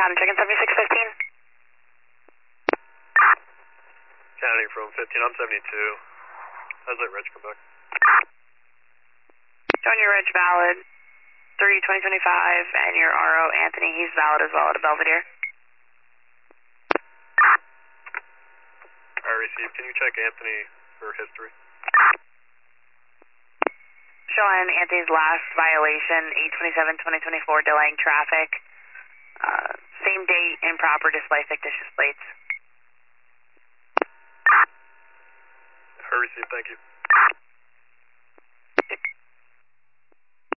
Adam, chicken 7615. Kennedy from 15, I'm 72. How's that reg come back? Showing your reg valid, 3/2025, and your RO Anthony, he's valid as well at a Belvedere. I received. Can you check Anthony for history? Showing Anthony's last violation, 8/27/2024, delaying traffic. Same date, improper display, fictitious plates. I received, thank you.